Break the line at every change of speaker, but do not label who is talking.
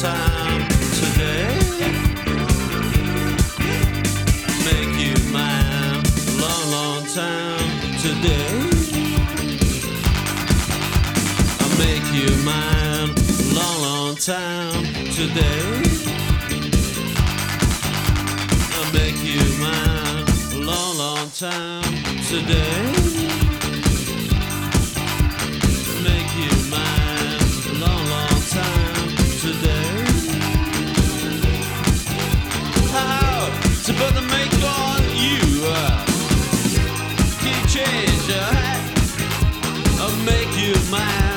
time today. Make you mine, long time today. I'll make you mine, long time today. I'll make you mine, long time today. Make you mine, long time today. How to put the make on you? Can you change your hat? I'll make you mine.